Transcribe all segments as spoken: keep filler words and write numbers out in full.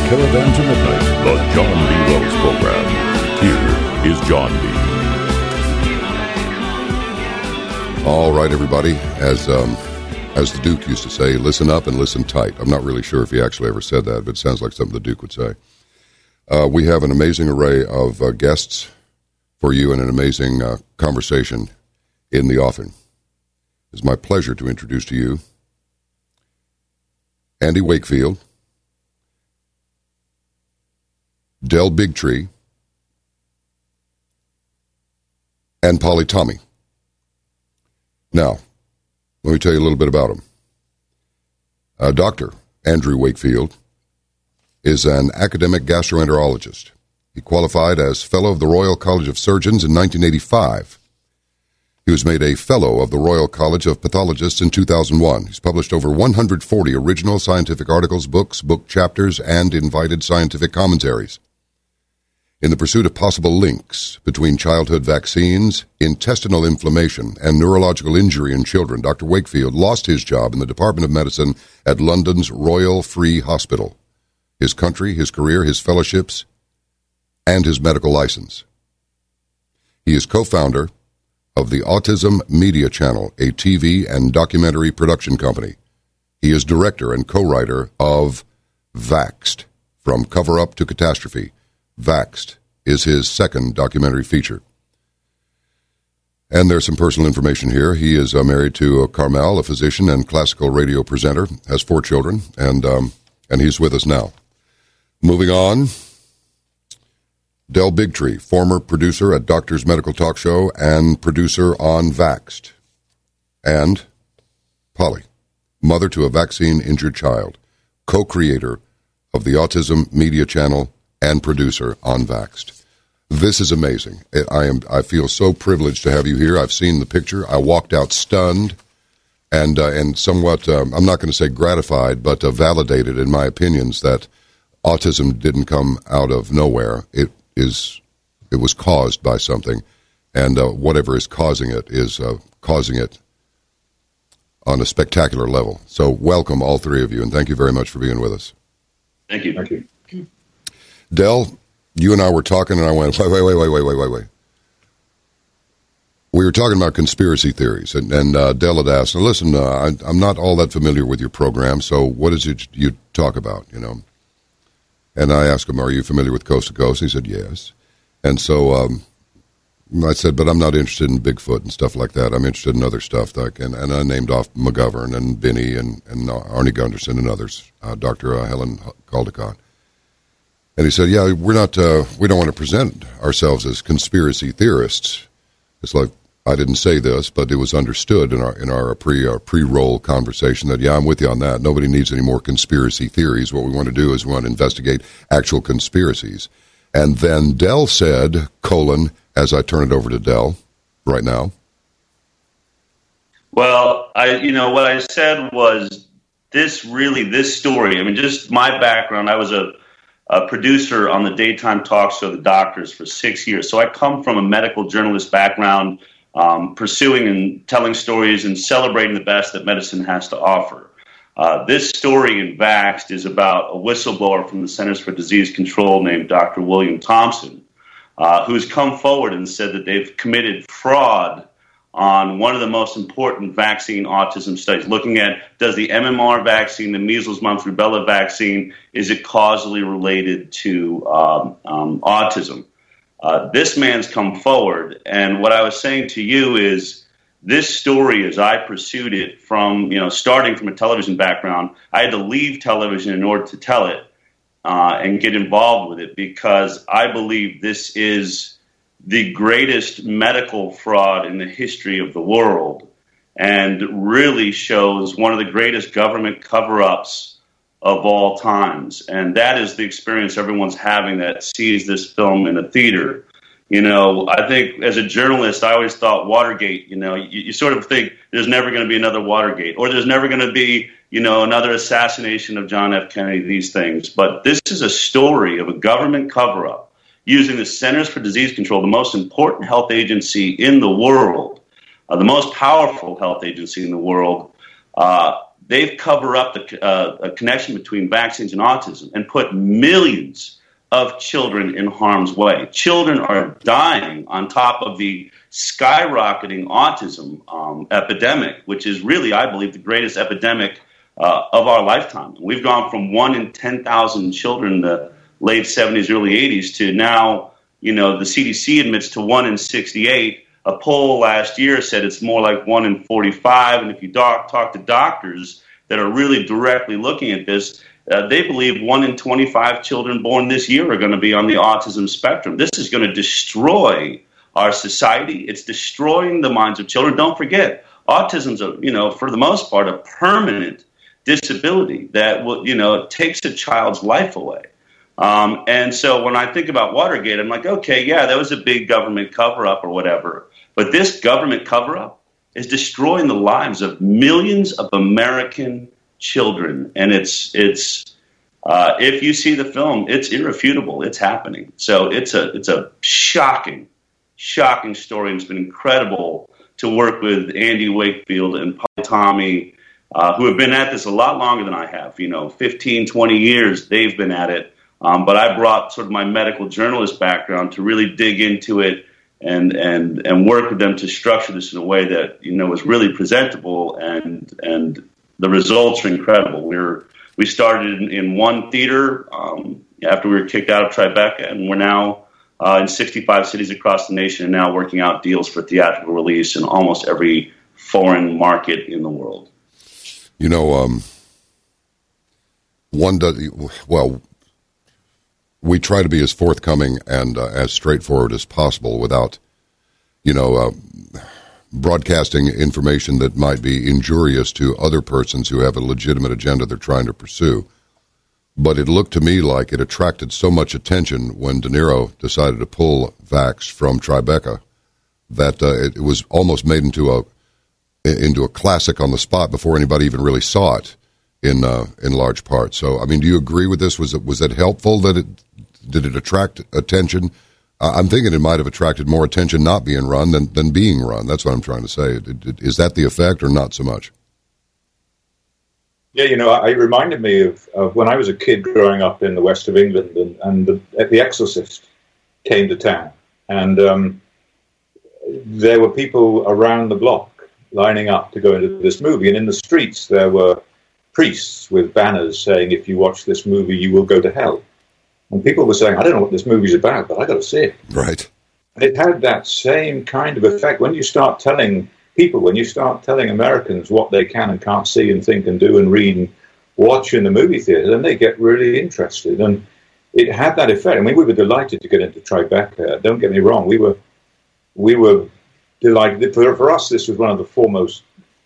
Caravan to Midnight, the John B. Wells Program. Here is John B. All right, everybody. As um, as the Duke used to say, listen up and listen tight. I'm not really sure if he actually ever said that, but it sounds like something the Duke would say. Uh, we have an amazing array of uh, guests for you and an amazing uh, conversation in the offing. It's my pleasure to introduce to you Andy Wakefield, Del Bigtree, and Polly Tommey. Now, let me tell you a little bit about him. Uh, Doctor Andrew Wakefield is an academic gastroenterologist. He qualified as Fellow of the Royal College of Surgeons in nineteen eighty-five. He was made a Fellow of the Royal College of Pathologists in two thousand one. He's published over one hundred forty original scientific articles, books, book chapters, and invited scientific commentaries. In the pursuit of possible links between childhood vaccines, intestinal inflammation, and neurological injury in children, Doctor Wakefield lost his job in the Department of Medicine at London's Royal Free Hospital. His country, his career, his fellowships, and his medical license. He is co-founder of the Autism Media Channel, a T V and documentary production company. He is director and co-writer of Vaxxed, From Cover-Up to Catastrophe. Vaxxed is his second documentary feature. And there's some personal information here. He is uh, married to uh, Carmel, a physician and classical radio presenter, has four children, and um, and he's with us now. Moving on, Del Bigtree, former producer at Doctor's Medical Talk Show and producer on Vaxxed. And Polly, mother to a vaccine-injured child, co-creator of the Autism Media Channel and producer on Vaxxed. This is amazing. I am. I feel so privileged to have you here. I've seen the picture. I walked out stunned and uh, and somewhat, um, I'm not going to say gratified, but uh, validated in my opinions that autism didn't come out of nowhere. It is. It was caused by something, and uh, whatever is causing it is uh, causing it on a spectacular level. So welcome, all three of you, and thank you very much for being with us. Thank you. Thank you. Del, you and I were talking, and I went, wait, wait, wait, wait, wait, wait, wait, wait. We were talking about conspiracy theories, and, and uh, Del had asked, listen, uh, I, I'm not all that familiar with your program, so what is it you talk about, you know? And I asked him, are you familiar with Coast to Coast? He said, yes. And so um, I said, but I'm not interested in Bigfoot and stuff like that. I'm interested in other stuff. Like, and, and I named off McGovern and Binney and, and Arnie Gunderson and others, uh, Doctor Uh, Helen Caldicott. And he said, yeah, we're not, uh, we don't want to present ourselves as conspiracy theorists. It's like, I didn't say this, but it was understood in our in our pre our pre-roll conversation that, yeah, I'm with you on that. Nobody needs any more conspiracy theories. What we want to do is we want to investigate actual conspiracies. And then Del said, colon, as I turn it over to Del right now. Well, I, you know, what I said was this really, this story, I mean, just my background, I was a a producer on the daytime talk show, The Doctors, for six years. So I come from a medical journalist background, um, pursuing and telling stories and celebrating the best that medicine has to offer. Uh, this story in Vaxxed is about a whistleblower from the Centers for Disease Control named Doctor William Thompson, uh, who's come forward and said that they've committed fraud on one of the most important vaccine autism studies, looking at, does the M M R vaccine, the measles, mumps, rubella vaccine, is it causally related to um, um, autism? Uh, this man's come forward, and what I was saying to you is this story, as I pursued it from, you know, starting from a television background, I had to leave television in order to tell it uh, and get involved with it, because I believe this is the greatest medical fraud in the history of the world, and really shows one of the greatest government cover-ups of all times. And that is the experience everyone's having that sees this film in a theater. You know, I think as a journalist, I always thought Watergate, you know, you, you sort of think there's never going to be another Watergate, or there's never going to be, you know, another assassination of John F. Kennedy, these things. But this is a story of a government cover-up using the Centers for Disease Control, the most important health agency in the world, uh, the most powerful health agency in the world, uh, they've covered up the uh, a connection between vaccines and autism and put millions of children in harm's way. Children are dying on top of the skyrocketing autism um, epidemic, which is really, I believe, the greatest epidemic uh, of our lifetime. We've gone from one in ten thousand children in the late seventies, early eighties to now, you know, the C D C admits to one in sixty-eight. A poll last year said it's more like one in forty-five. And if you doc, talk to doctors that are really directly looking at this, uh, they believe one in twenty-five children born this year are going to be on the autism spectrum. This is going to destroy our society. It's destroying the minds of children. Don't forget, autism's a, you know, for the most part, a permanent disability that will, you know, takes a child's life away. Um, and so when I think about Watergate, I'm like, okay, yeah, that was a big government cover-up or whatever. But this government cover-up is destroying the lives of millions of American children. And it's, it's uh, if you see the film, it's irrefutable. It's happening. So it's a, it's a shocking, shocking story. And it's been incredible to work with Andy Wakefield and Polly Tommey, uh, who have been at this a lot longer than I have. You know, fifteen, twenty years they've been at it. Um, but I brought sort of my medical journalist background to really dig into it and and and work with them to structure this in a way that, you know, was really presentable, and and the results are incredible. We're we started in, in one theater um, after we were kicked out of Tribeca, and we're now uh, in sixty-five cities across the nation, and now working out deals for theatrical release in almost every foreign market in the world. You know, um, one does well. We try to be as forthcoming and uh, as straightforward as possible without, you know, uh, broadcasting information that might be injurious to other persons who have a legitimate agenda they're trying to pursue. But it looked to me like it attracted so much attention when De Niro decided to pull Vax from Tribeca that uh, it was almost made into a into a classic on the spot before anybody even really saw it. In uh, in large part. So, I mean, do you agree with this? Was it was it helpful that it did it attract attention? Uh, I'm thinking it might have attracted more attention not being run than than being run. That's what I'm trying to say. It, it, is that the effect or not so much? Yeah, you know, it reminded me of, of when I was a kid growing up in the west of England, and, and the, the Exorcist came to town, and um, there were people around the block lining up to go into this movie, and in the streets there were priests with banners saying, if you watch this movie, you will go to hell. And people were saying, I don't know what this movie's about, but I got to see it. Right. And it had that same kind of effect. When you start telling people, when you start telling Americans what they can and can't see and think and do and read and watch in the movie theater, then they get really interested. And it had that effect. I mean, we were delighted to get into Tribeca. Don't get me wrong. We were, we were delighted. For, for us, this was one of the foremost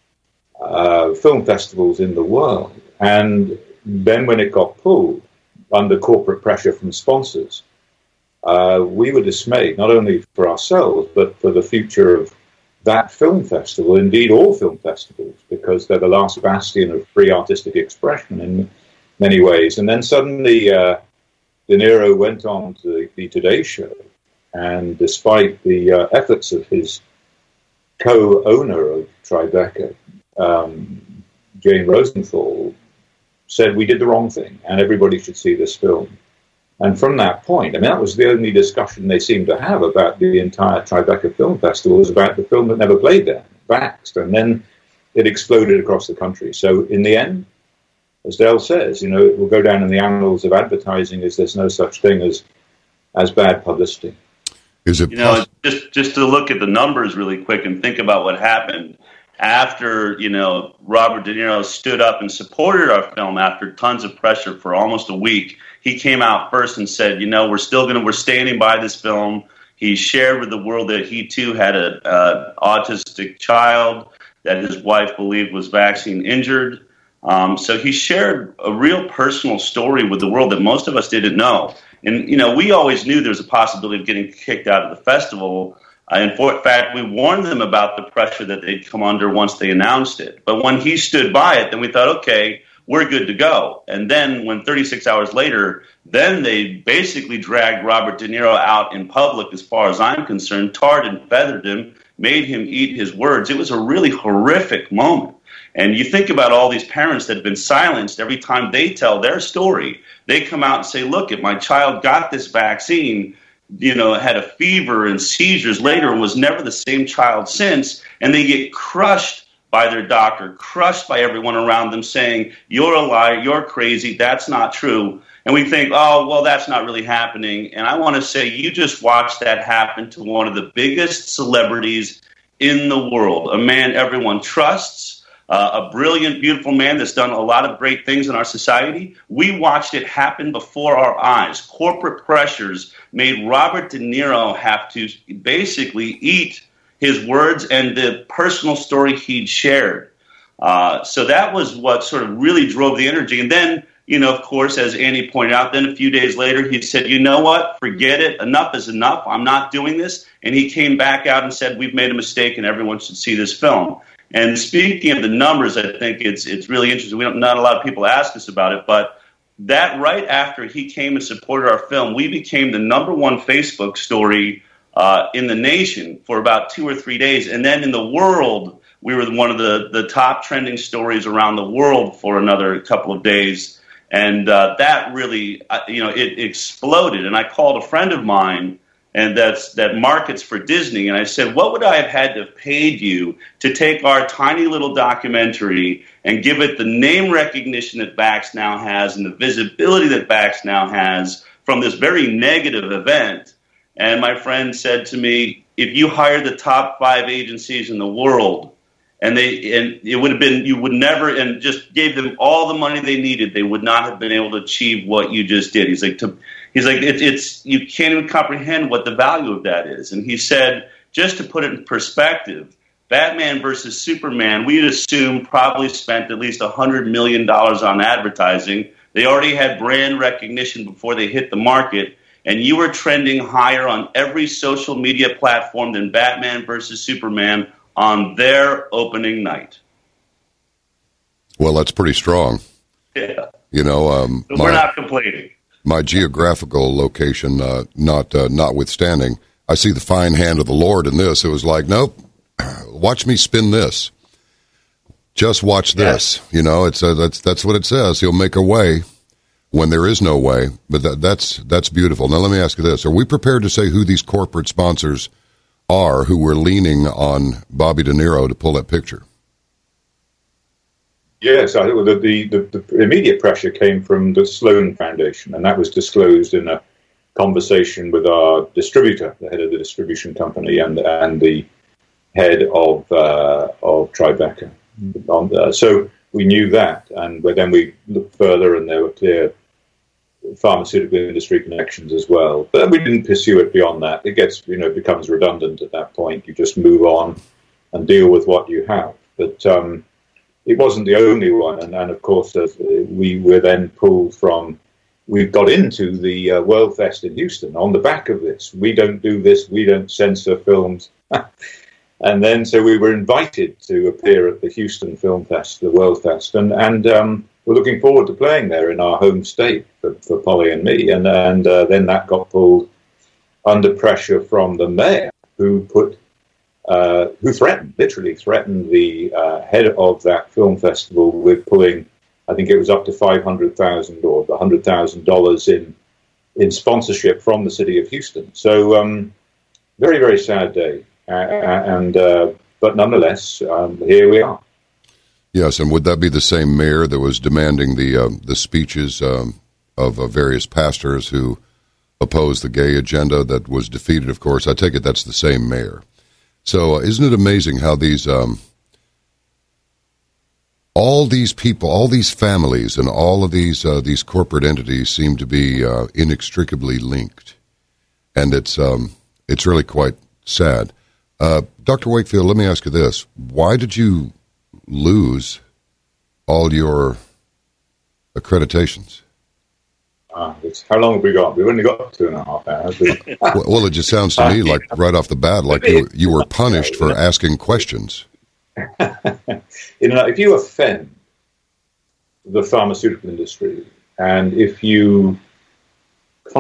Uh, film festivals in the world. And then when it got pulled under corporate pressure from sponsors, uh, we were dismayed, not only for ourselves, but for the future of that film festival, indeed all film festivals, because they're the last bastion of free artistic expression in many ways. And then suddenly uh, De Niro went on to the, the Today Show, and despite the uh, efforts of his co-owner of Tribeca, Um, Jane Rosenthal, said we did the wrong thing and everybody should see this film. And from that point, I mean, that was the only discussion they seemed to have about the entire Tribeca Film Festival, was about the film that never played there, Vaxxed, and then it exploded across the country. So in the end, as Dale says, you know, it will go down in the annals of advertising as there's no such thing as as bad publicity. Is it you know, just just to look at the numbers really quick and think about what happened after, you know, Robert De Niro stood up and supported our film after tons of pressure for almost a week. He came out first and said, you know, we're still going to, we're standing by this film. He shared with the world that he too had an autistic child that his wife believed was vaccine injured. Um, so he shared a real personal story with the world that most of us didn't know. And, you know, we always knew there was a possibility of getting kicked out of the festival. Uh, in fact, we warned them about the pressure that they'd come under once they announced it. But when he stood by it, then we thought, okay, we're good to go. And then when thirty-six hours later, then they basically dragged Robert De Niro out in public, as far as I'm concerned, tarred and feathered him, made him eat his words. It was a really horrific moment. And you think about all these parents that have been silenced every time they tell their story. They come out and say, look, if my child got this vaccine, you know, had a fever and seizures later and was never the same child since, and they get crushed by their doctor, crushed by everyone around them saying, you're a liar, you're crazy, that's not true. And we think, oh, well, that's not really happening. And I want to say you just watched that happen to one of the biggest celebrities in the world, a man everyone trusts, Uh, a brilliant, beautiful man that's done a lot of great things in our society. We watched it happen before our eyes. Corporate pressures made Robert De Niro have to basically eat his words and the personal story he'd shared. Uh, so that was what sort of really drove the energy. And then, you know, of course, as Andy pointed out, then a few days later, he said, you know what, forget it. Enough is enough. I'm not doing this. And he came back out and said, we've made a mistake and everyone should see this film. And speaking of the numbers, I think it's it's really interesting. We don't, not a lot of people ask us about it, but that right after he came and supported our film, we became the number one Facebook story uh, in the nation for about two or three days. And then in the world, we were one of the, the top trending stories around the world for another couple of days. And uh, that really, you know, it exploded. And I called a friend of mine, and that's that markets for Disney. And I said, what would I have had to have paid you to take our tiny little documentary and give it the name recognition that Vax now has and the visibility that Vax now has from this very negative event? And my friend said to me, if you hired the top five agencies in the world, and they and it would have been, you would never, and just gave them all the money they needed, they would not have been able to achieve what you just did. He's like, to, he's like, it, it's you can't even comprehend what the value of that is. And he said, just to put it in perspective, Batman versus Superman, we'd assume probably spent at least a hundred million dollars on advertising. They already had brand recognition before they hit the market, and you were trending higher on every social media platform than Batman versus Superman on their opening night. Well, that's pretty strong. Yeah. You know, um, so my, we're not complaining. My geographical location, uh, not uh, notwithstanding, I see the fine hand of the Lord in this. It was like, nope, watch me spin this. Just watch this. Yeah. You know, it's uh, that's that's what it says. He'll make a way when there is no way. But that, that's that's beautiful. Now, let me ask you this: are we prepared to say who these corporate sponsors are who were leaning on Bobby De Niro to pull that picture? Yes, I think the, the, the, the immediate pressure came from the Sloan Foundation, and that was disclosed in a conversation with our distributor, the head of the distribution company, and and the head of uh, of Tribeca. On, uh, so we knew that, and then we looked further, and there were clear pharmaceutical industry connections as well. But we didn't pursue it beyond that. It gets, you know, becomes redundant at that point. You just move on and deal with what you have. But um, it wasn't the only one. And, and of course, uh, we were then pulled from, we got into the uh, World Fest in Houston on the back of this. We don't do this. We don't censor films. And then, so we were invited to appear at the Houston Film Fest, the World Fest. And, and um, we're looking forward to playing there in our home state for, for Polly and me. And, and uh, then that got pulled under pressure from the mayor, who put, uh, who threatened, literally threatened the uh, head of that film festival with pulling, I think it was up to five hundred thousand dollars or one hundred thousand dollars in in sponsorship from the city of Houston. So um, very, very sad day. Uh, and uh, but nonetheless, um, here we are. Yes, and would that be the same mayor that was demanding the um, the speeches um, of uh, various pastors who opposed the gay agenda that was defeated? Of course, I take it that's the same mayor. So, uh, isn't it amazing how these um, all these people, all these families, and all of these uh, these corporate entities seem to be uh, inextricably linked, and it's um, it's really quite sad. Uh, Doctor Wakefield, let me ask you this: why did you lose all your accreditations? Uh, it's, how long have we got? We've only got two and a half hours. well, well, it just sounds to me like right off the bat, like you, you were punished for asking questions. You know, if you offend the pharmaceutical industry, and if you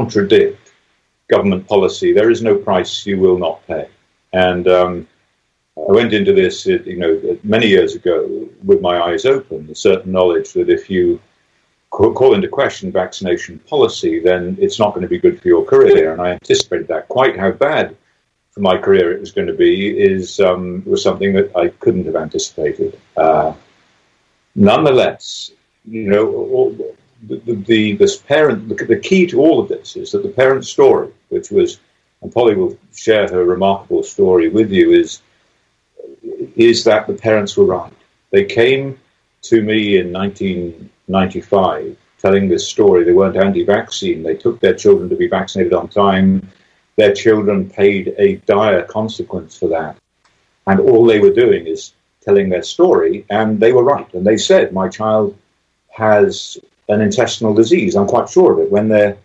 contradict government policy, there is no price you will not pay. And um, I went into this, you know, many years ago with my eyes open, a certain knowledge that if you call into question vaccination policy, then it's not going to be good for your career. And I anticipated that. Quite how bad for my career it was going to be is um, was something that I couldn't have anticipated. Uh, nonetheless, you know, all, the, the, the this parent, the, the key to all of this is that the parent's story, which was, and Polly will share her remarkable story with you, is is that the parents were right. They came to me in nineteen ninety-five telling this story. They weren't anti-vaccine. They took their children to be vaccinated on time. Their children paid a dire consequence for that. And all they were doing is telling their story, and they were right. And they said, my child has an intestinal disease. I'm quite sure of it. When their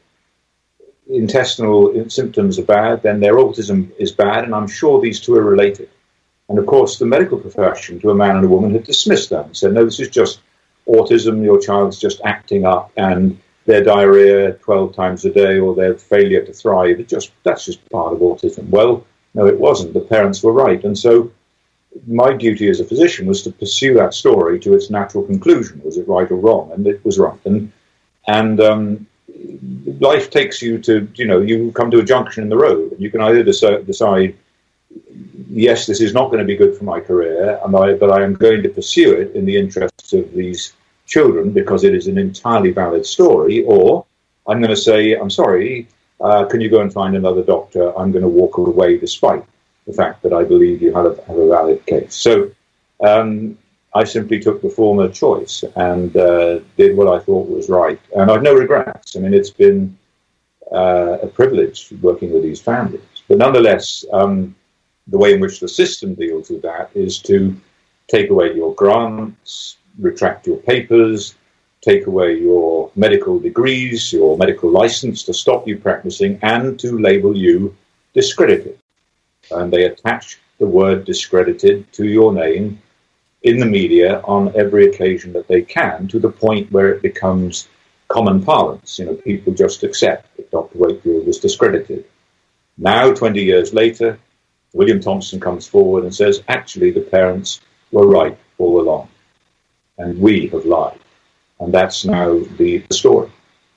intestinal symptoms are bad, then their autism is bad, and I'm sure these two are related. And of course, the medical profession, to a man and a woman, had dismissed that and said, no, this is just autism, your child's just acting up, and their diarrhea twelve times a day or their failure to thrive, it just that's just part of autism. Well, no, it wasn't. The parents were right. And so my duty as a physician was to pursue that story to its natural conclusion. Was it right or wrong? And it was right. And, and um, life takes you to, you know, you come to a junction in the road, and you can either decide, decide yes, this is not going to be good for my career, and I, but I am going to pursue it in the interests of these children because it is an entirely valid story, or I'm going to say, I'm sorry, uh, can you go and find another doctor? I'm going to walk away despite the fact that I believe you have a, have a valid case. So um, I simply took the former choice and uh, did what I thought was right. And I've no regrets. I mean, it's been uh, a privilege working with these families. But nonetheless, um, the way in which the system deals with that is to take away your grants, retract your papers, take away your medical degrees, your medical license to stop you practicing, and to label you discredited. And they attach the word discredited to your name in the media on every occasion that they can, to the point where it becomes common parlance. You know, people just accept that Doctor Wakefield was discredited. Now, twenty years later, William Thompson comes forward and says, actually, the parents were right all along, and we have lied. And that's now the, the story.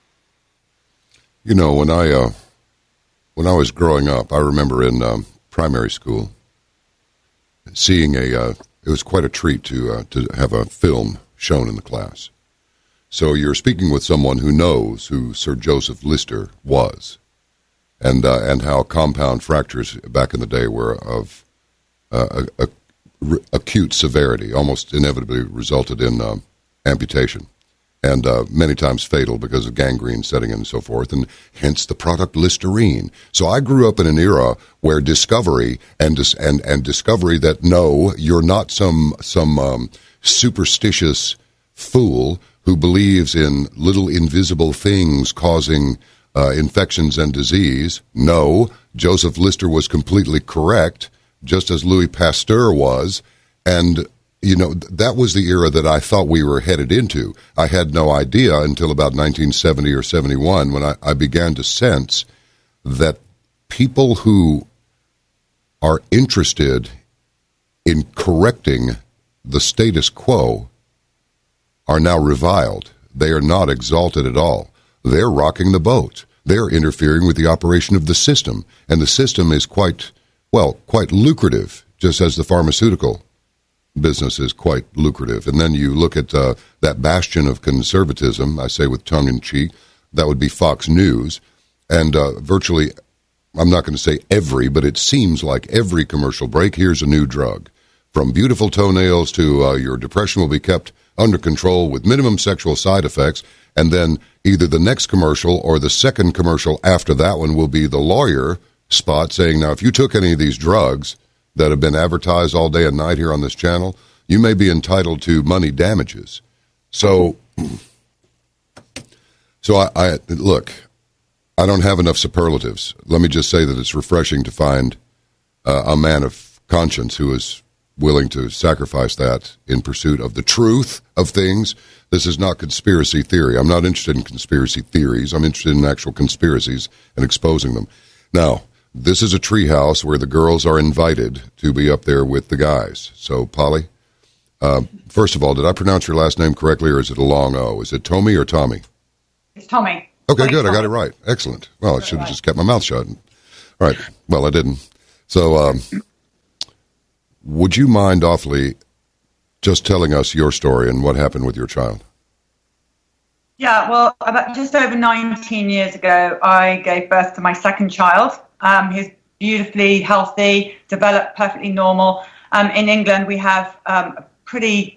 You know, when I uh, when I was growing up, I remember in um, primary school seeing a, uh, it was quite a treat to uh, to have a film shown in the class. So you're speaking with someone who knows who Sir Joseph Lister was, and uh, and how compound fractures back in the day were of uh, a, a, a, acute severity, almost inevitably resulted in uh, amputation, and uh, many times fatal because of gangrene setting in and so forth, and hence the product Listerine. So I grew up in an era where discovery and dis- and and discovery that no, you're not some some um, superstitious fool who believes in little invisible things causing uh, infections and disease. No, Joseph Lister was completely correct, just as Louis Pasteur was, and you know, that was the era that I thought we were headed into. I had no idea until about nineteen seventy or seventy-one when I, I began to sense that people who are interested in correcting the status quo are now reviled. They are not exalted at all. They're rocking the boat. They're interfering with the operation of the system. And the system is quite, well, quite lucrative, just as the pharmaceutical business is quite lucrative. And then you look at uh, that bastion of conservatism, I say with tongue-in-cheek, that would be Fox News. And uh, virtually, I'm not going to say every, but it seems like every commercial break, here's a new drug. From beautiful toenails to uh, your depression will be kept under control with minimum sexual side effects. And then either the next commercial or the second commercial after that one will be the lawyer spot saying, now, if you took any of these drugs that have been advertised all day and night here on this channel, you may be entitled to money damages. So, so I, I look, I don't have enough superlatives. Let me just say that it's refreshing to find uh, a man of conscience who is willing to sacrifice that in pursuit of the truth of things. This is not conspiracy theory. I'm not interested in conspiracy theories. I'm interested in actual conspiracies and exposing them. Now, This is a treehouse where the girls are invited to be up there with the guys. So, Polly, uh, first of all, did I pronounce your last name correctly, or is it a long O? Is it Tommy or Tommy? It's Tommy. Okay, Tommy good. Tommy. I got it right. Excellent. Well, I should have just kept my mouth shut. All right. Well, I didn't. So, um, would you mind awfully just telling us your story and what happened with your child? Yeah, well, about just over nineteen years ago, I gave birth to my second child. Um, he's beautifully healthy, developed perfectly normal. Um, in England, we have um, a pretty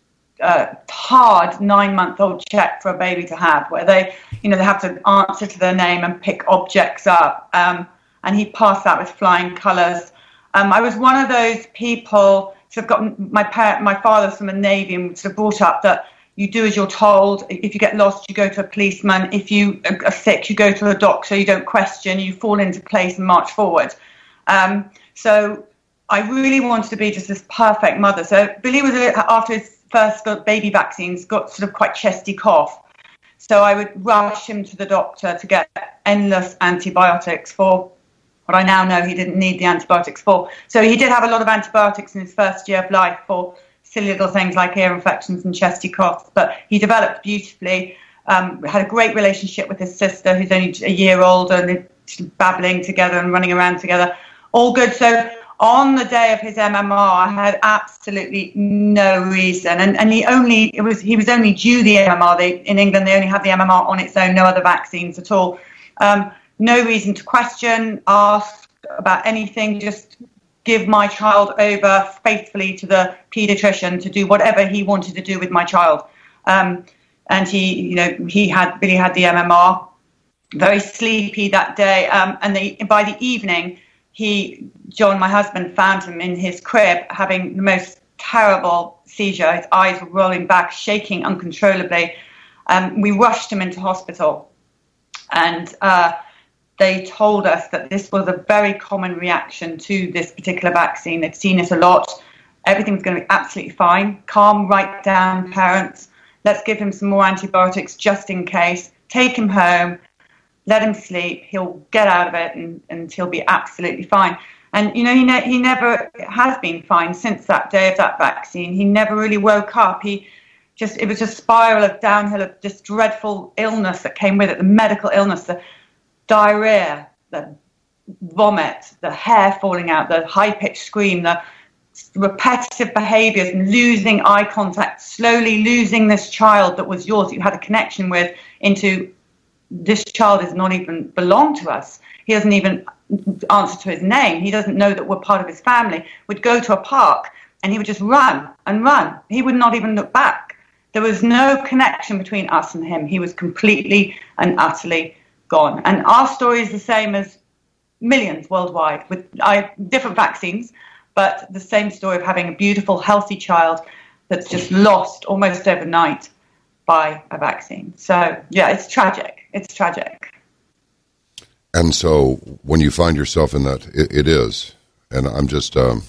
uh, hard nine-month-old check for a baby to have, where they, you know, they have to answer to their name and pick objects up. Um, and he passed that with flying colours. Um, I was one of those people. So I've got my parent, my father's from the Navy, and sort of brought up that you do as you're told. If you get lost, you go to a policeman. If you are sick, you go to a doctor. You don't question. You fall into place and march forward. Um, so I really wanted to be just this perfect mother. So Billy was, after his first baby vaccines, got sort of quite chesty cough. So I would rush him to the doctor to get endless antibiotics for what I now know he didn't need the antibiotics for. So he did have a lot of antibiotics in his first year of life for silly little things like ear infections and chesty coughs, but he developed beautifully, um, had a great relationship with his sister, who's only a year older, and they're babbling together and running around together. All good. So on the day of his M M R, I had absolutely no reason, and, and he only it was he was only due the M M R. They, in England, they only have the M M R on its own, no other vaccines at all. Um, no reason to question, ask about anything, just give my child over faithfully to the paediatrician to do whatever he wanted to do with my child. Um, and he, you know, he had, Billy had the M M R, very sleepy that day. Um, and the, by the evening, he, John, my husband, found him in his crib having the most terrible seizure. His eyes were rolling back, shaking uncontrollably. Um, we rushed him into hospital. And, uh, they told us that this was a very common reaction to this particular vaccine. They'd seen it a lot. Everything was going to be absolutely fine. Calm, write down, parents. Let's give him some more antibiotics just in case. Take him home. Let him sleep. He'll get out of it and, and he'll be absolutely fine. And, you know, he, ne- he never has been fine since that day of that vaccine. He never really woke up. He just, it was a spiral of downhill of this dreadful illness that came with it, the medical illness, the diarrhea, the vomit, the hair falling out, the high-pitched scream, the repetitive behaviours, and losing eye contact, slowly losing this child that was yours, that you had a connection with, into this child does not even belong to us. He doesn't even answer to his name. He doesn't know that we're part of his family. We'd go to a park and he would just run and run. He would not even look back. There was no connection between us and him. He was completely and utterly gone. And our story is the same as millions worldwide with I, different vaccines, but the same story of having a beautiful, healthy child that's just lost almost overnight by a vaccine. So, yeah, it's tragic. It's tragic. And so when you find yourself in that, it, it is. And I'm just... Um,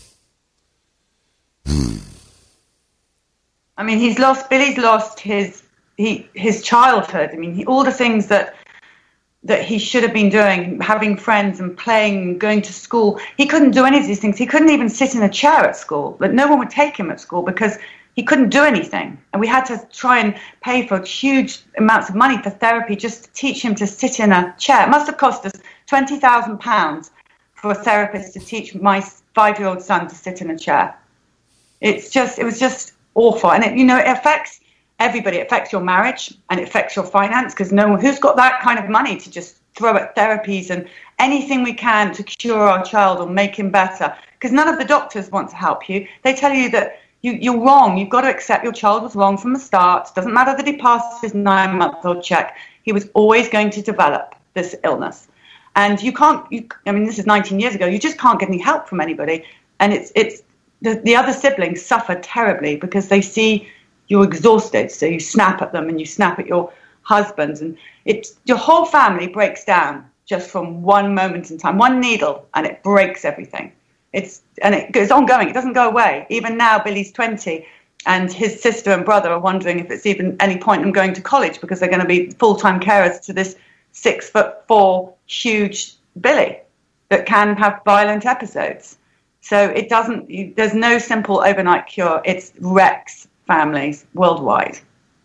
hmm. I mean, he's lost, Billy's lost his he his childhood. I mean, he, all the things that that he should have been doing, having friends and playing, going to school. He couldn't do any of these things. He couldn't even sit in a chair at school. But no one would take him at school because he couldn't do anything. And we had to try and pay for huge amounts of money for therapy just to teach him to sit in a chair. It must have cost us twenty thousand pounds for a therapist to teach my five-year-old son to sit in a chair. It's just, it was just awful. And, it, you know, it affects everybody. It affects your marriage and it affects your finance, because no one who's got that kind of money to just throw at therapies and anything we can to cure our child or make him better. Because none of the doctors want to help you. They tell you that you, you're wrong. You've got to accept your child was wrong from the start. It doesn't matter that he passed his nine-month-old check. He was always going to develop this illness. And you can't, you, I mean, this is nineteen years ago. You just can't get any help from anybody. And it's, it's the, the other siblings suffer terribly because they see you're exhausted, so you snap at them and you snap at your husbands, and it's your whole family breaks down just from one moment in time, one needle, and it breaks everything. It's and it goes ongoing. It doesn't go away. Even now, Billy's twenty, and his sister and brother are wondering if it's even any point in going to college because they're going to be full-time carers to this six foot four huge Billy. that can have violent episodes. So it doesn't, there's no simple overnight cure. It wrecks families worldwide.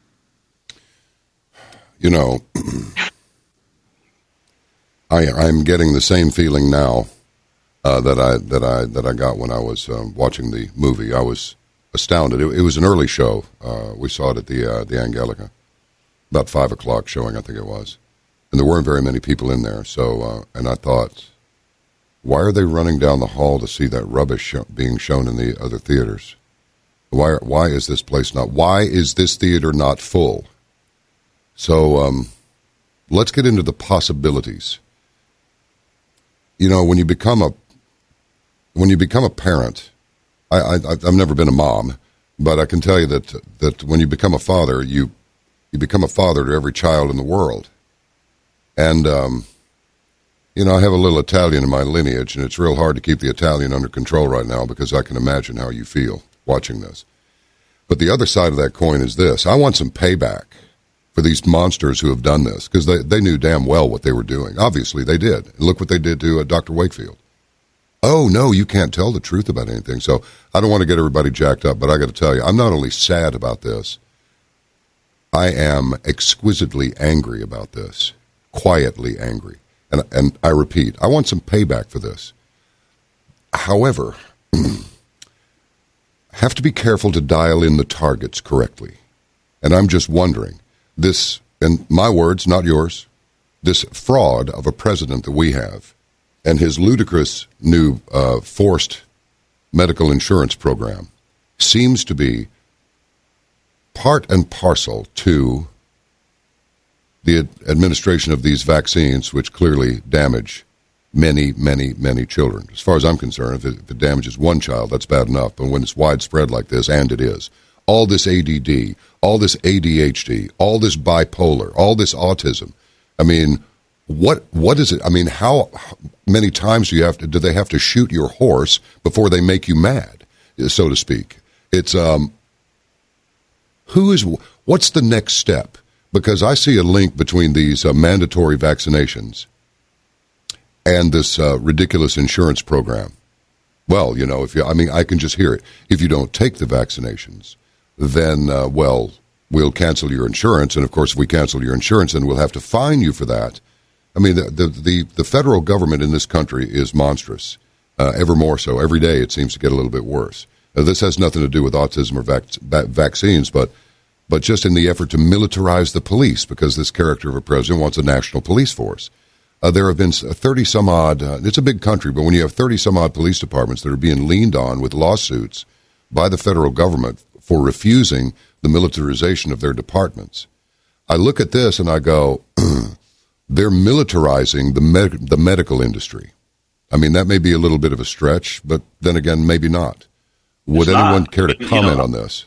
You know, I, I'm getting the same feeling now uh, that I that I that I got when I was um, watching the movie. I was astounded. It, it was an early show. Uh, we saw it at the uh, the Angelica, about five o'clock showing, I think it was, and there weren't very many people in there. So, uh, and I thought, why are they running down the hall to see that rubbish show, being shown in the other theaters? Why why is this place not? Why is this theater not full? So um, let's get into the possibilities. You know, when you become a when you become a parent, I, I, I've never been a mom, but I can tell you that that when you become a father, you you become a father to every child in the world. And um, you know, I have a little Italian in my lineage, and it's real hard to keep the Italian under control right now because I can imagine how you feel watching this. But the other side of that coin is this: I want some payback for these monsters who have done this, because they, they knew damn well what they were doing. Obviously, they did. And look what they did to uh, Doctor Wakefield. Oh, no, you can't tell the truth about anything. So I don't want to get everybody jacked up, but I got to tell you, I'm not only sad about this, I am exquisitely angry about this, quietly angry. And, and I repeat, I want some payback for this. However, have to be careful to dial in the targets correctly. And I'm just wondering, this, in my words, not yours, this fraud of a president that we have and his ludicrous new uh, forced medical insurance program seems to be part and parcel to the ad- administration of these vaccines, which clearly damage many, many, many children. As far as I'm concerned, if it, if it damages one child, that's bad enough. But when it's widespread like this, and it is, all this A D D, all this A D H D, all this bipolar, all this autism. I mean, what what is it? I mean, how many times do you have to, do they have to shoot your horse before they make you mad, so to speak? It's um, who is what's the next step? Because I see a link between these uh, mandatory vaccinations and this uh, ridiculous insurance program. Well, you know, if you, I mean, I can just hear it. If you don't take the vaccinations, then, uh, well, we'll cancel your insurance. And, of course, if we cancel your insurance, then we'll have to fine you for that. I mean, the the, the, the federal government in this country is monstrous, uh, ever more so. Every day it seems to get a little bit worse. Uh, this has nothing to do with autism or vac- va- vaccines, but but just in the effort to militarize the police, because this character of a president wants a national police force. Uh, there have been thirty-some-odd, uh, it's a big country, but when you have thirty-some-odd police departments that are being leaned on with lawsuits by the federal government for refusing the militarization of their departments, I look at this and I go, they're militarizing the med- the medical industry. I mean, that may be a little bit of a stretch, but then again, maybe not. Would it's anyone not. care to comment you know, on this?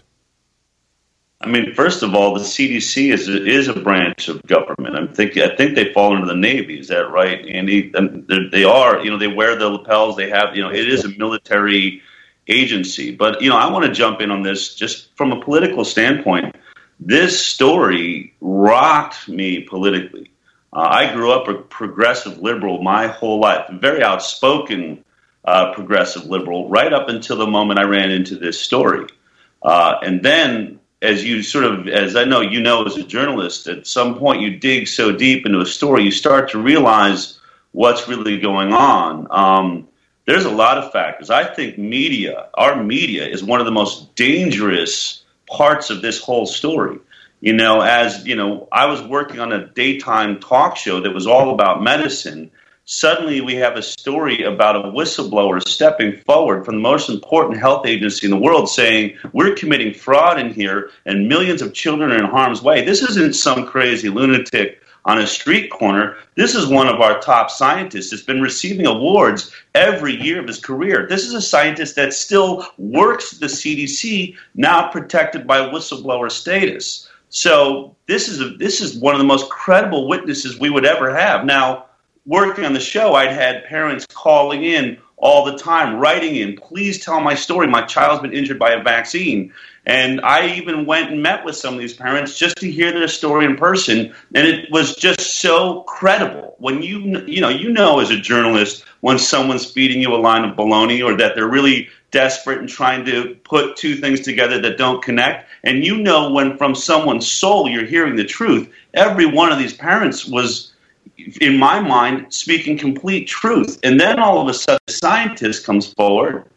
I mean, first of all, the C D C is is a branch of government. I think I think they fall under the Navy. Is that right, Andy? And they are. You know, they wear the lapels. They have. You know, it is a military agency. But you know, I want to jump in on this just from a political standpoint. This story rocked me politically. Uh, I grew up a progressive liberal my whole life, a very outspoken uh, progressive liberal, right up until the moment I ran into this story, uh, and then. As you sort of, as I know you know as a journalist, at some point you dig so deep into a story, you start to realize what's really going on. Um, there's a lot of factors. I think media, our media, is one of the most dangerous parts of this whole story. You know, as, you know, I was working on a daytime talk show that was all about medicine. Suddenly we have a story about a whistleblower stepping forward from the most important health agency in the world saying we're committing fraud in here and millions of children are in harm's way. This isn't some crazy lunatic on a street corner. This is one of our top scientists that's been receiving awards every year of his career. This is a scientist that still works at the C D C, now protected by whistleblower status. So this is a, this is one of the most credible witnesses we would ever have. Now, working on the show, I'd had parents calling in all the time, writing in, please tell my story. My child's been injured by a vaccine. And I even went and met with some of these parents just to hear their story in person, and it was just so credible. When you you know you know as a journalist when someone's feeding you a line of baloney, or that they're really desperate and trying to put two things together that don't connect, and you know when from someone's soul you're hearing the truth. Every one of these parents was, in my mind, speaking complete truth. And then all of a sudden, a scientist comes forward.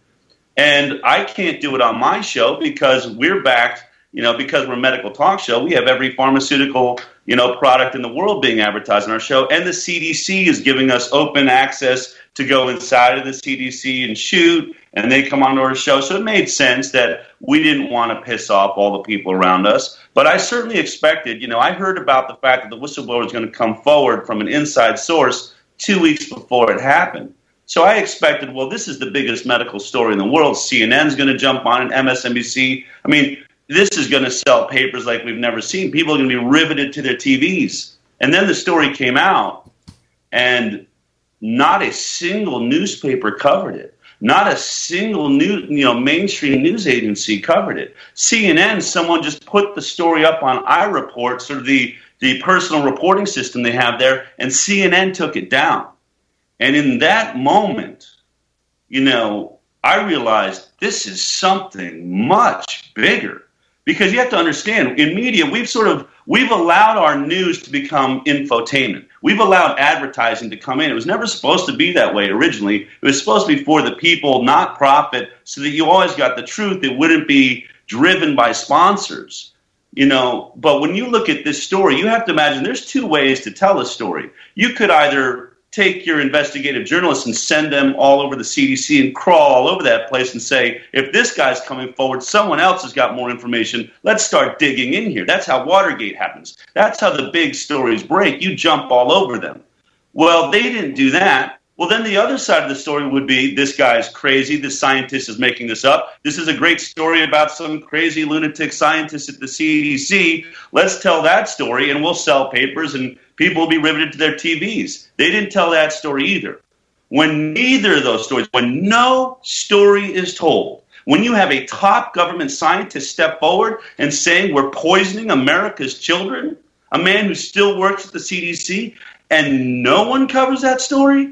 And I can't do it on my show because we're backed, you know, because we're a medical talk show. We have every pharmaceutical, you know, product in the world being advertised on our show. And the C D C is giving us open access to go inside of the C D C and shoot. And they come onto our show. So it made sense that we didn't want to piss off all the people around us. But I certainly expected, you know, I heard about the fact that the whistleblower was going to come forward from an inside source two weeks before it happened. So I expected, well, this is the biggest medical story in the world. C N N is going to jump on it, M S N B C. I mean, this is going to sell papers like we've never seen. People are going to be riveted to their T Vs. And then the story came out, and not a single newspaper covered it. Not a single new, you know, mainstream news agency covered it. C N N, someone just put the story up on iReport, sort of the, the personal reporting system they have there, and C N N took it down. And in that moment, you know, I realized this is something much bigger. Because you have to understand, in media, we've sort of, we've allowed our news to become infotainment. We've allowed advertising to come in. It was never supposed to be that way originally. It was supposed to be for the people, not profit, so that you always got the truth. It wouldn't be driven by sponsors. You know, but when you look at this story, you have to imagine there's two ways to tell a story. You could either take your investigative journalists and send them all over the C D C and crawl all over that place and say, if this guy's coming forward, someone else has got more information. Let's start digging in here. That's how Watergate happens. That's how the big stories break. You jump all over them. Well, they didn't do that. Well, then the other side of the story would be, this guy's crazy. This scientist is making this up. This is a great story about some crazy lunatic scientist at the C D C. Let's tell that story, and we'll sell papers, and people will be riveted to their T Vs. They didn't tell that story either. When neither of those stories, when no story is told, when you have a top government scientist step forward and saying we're poisoning America's children, a man who still works at the C D C, and no one covers that story,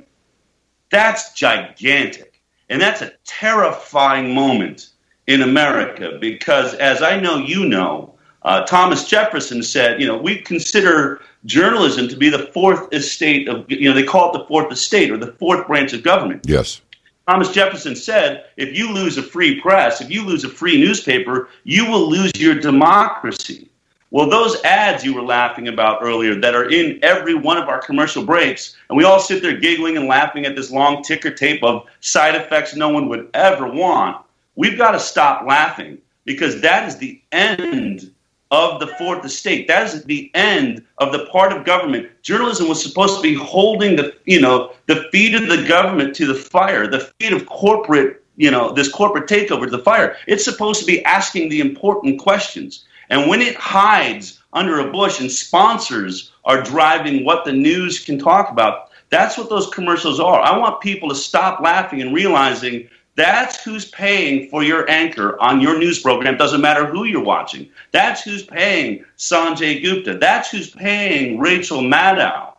that's gigantic. And that's a terrifying moment in America because, as I know you know, uh, Thomas Jefferson said, you know, we consider journalism to be the fourth estate of, you know, they call it the fourth estate or the fourth branch of government. Yes. Thomas Jefferson said, if you lose a free press, if you lose a free newspaper, you will lose your democracy. Well, those ads you were laughing about earlier that are in every one of our commercial breaks, and we all sit there giggling and laughing at this long ticker tape of side effects no one would ever want, we've got to stop laughing because that is the end of the fourth estate. That is the end of the part of government. Journalism was supposed to be holding the, you know, the feet of the government to the fire, the feet of corporate, you know, this corporate takeover to the fire. It's supposed to be asking the important questions. And when it hides under a bush and sponsors are driving what the news can talk about, that's what those commercials are. I want people to stop laughing and realizing that's who's paying for your anchor on your news program. It doesn't matter who you're watching. That's who's paying Sanjay Gupta. That's who's paying Rachel Maddow.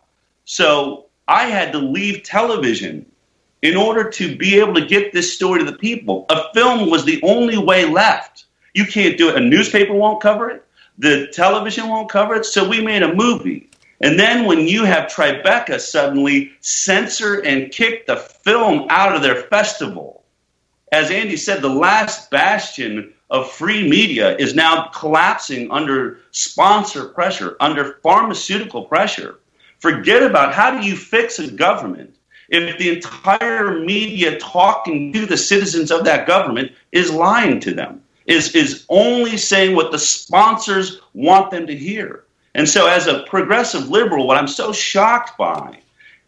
So I had to leave television in order to be able to get this story to the people. A film was the only way left. You can't do it. A newspaper won't cover it. The television won't cover it. So we made a movie. And then when you have Tribeca suddenly censor and kick the film out of their festival, as Andy said, the last bastion of free media is now collapsing under sponsor pressure, under pharmaceutical pressure. Forget about how do you fix a government if the entire media talking to the citizens of that government is lying to them, is, is only saying what the sponsors want them to hear. And so as a progressive liberal, what I'm so shocked by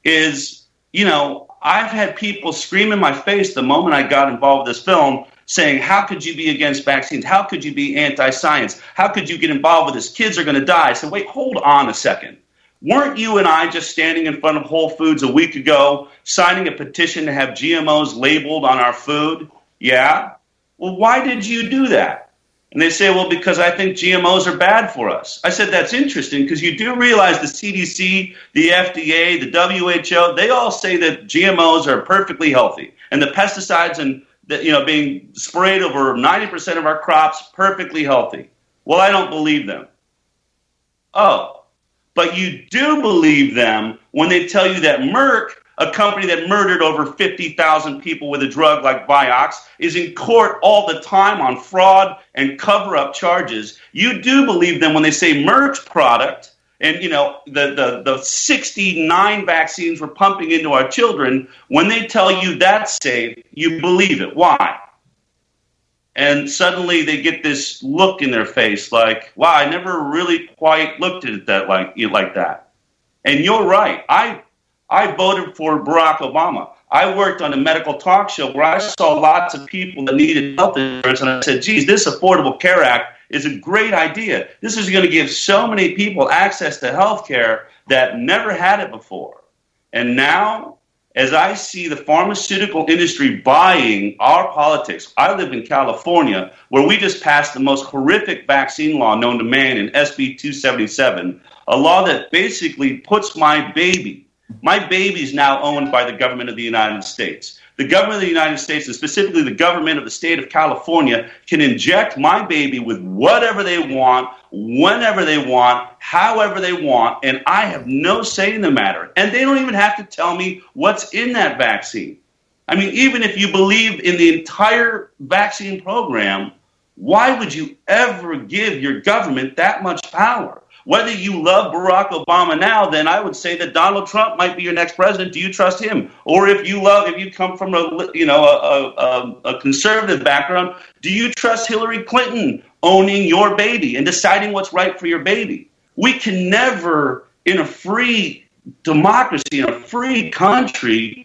is, you know, I've had people scream in my face the moment I got involved with this film saying, how could you be against vaccines? How could you be anti-science? How could you get involved with this? Kids are going to die. I said, wait, hold on a second. Weren't you and I just standing in front of Whole Foods a week ago signing a petition to have G M Os labeled on our food? Yeah. Well, why did you do that? And they say, well, because I think G M Os are bad for us. I said, that's interesting because you do realize the C D C, the F D A, the W H O, they all say that G M Os are perfectly healthy. And the pesticides and the, you know, being sprayed over ninety percent of our crops, perfectly healthy. Well, I don't believe them. Oh, but you do believe them when they tell you that Merck, a company that murdered over fifty thousand people with a drug like Vioxx, is in court all the time on fraud and cover-up charges. You do believe them when they say Merck's product, and you know the, the, the sixty-nine vaccines we're pumping into our children, when they tell you that's safe, you believe it. Why? And suddenly they get this look in their face like, wow, I never really quite looked at it that like, like that. And you're right. I I voted for Barack Obama. I worked on a medical talk show where I saw lots of people that needed health insurance, and I said, geez, this Affordable Care Act is a great idea. This is going to give so many people access to health care that never had it before. And now, as I see the pharmaceutical industry buying our politics, I live in California, where we just passed the most horrific vaccine law known to man in S B two seventy-seven, a law that basically puts my baby, My baby is now owned by the government of the United States. The government of the United States, and specifically the government of the state of California, can inject my baby with whatever they want, whenever they want, however they want, and I have no say in the matter. And they don't even have to tell me what's in that vaccine. I mean, even if you believe in the entire vaccine program, why would you ever give your government that much power? Whether you love Barack Obama now, then I would say that Donald Trump might be your next president. Do you trust him? Or if you love, if you come from a you know a, a, a conservative background, do you trust Hillary Clinton owning your baby and deciding what's right for your baby? We can never, in a free democracy, in a free country,